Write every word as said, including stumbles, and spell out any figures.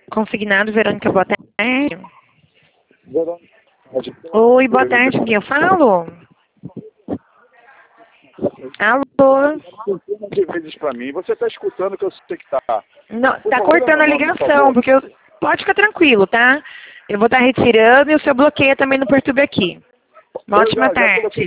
Consignado, Verônica, boa tarde. Verônica. Oi, boa tarde, com quem eu falo? Alô? De vezes pra mim. Você tá escutando que eu sei que tá. Não, Por tá favor, cortando a leva o nome, por ligação, favor. porque eu... Pode ficar tranquilo, tá? Eu vou estar retirando e o seu bloqueio também no perturbe aqui. Uma Eu ótima já, já tarde. coloquei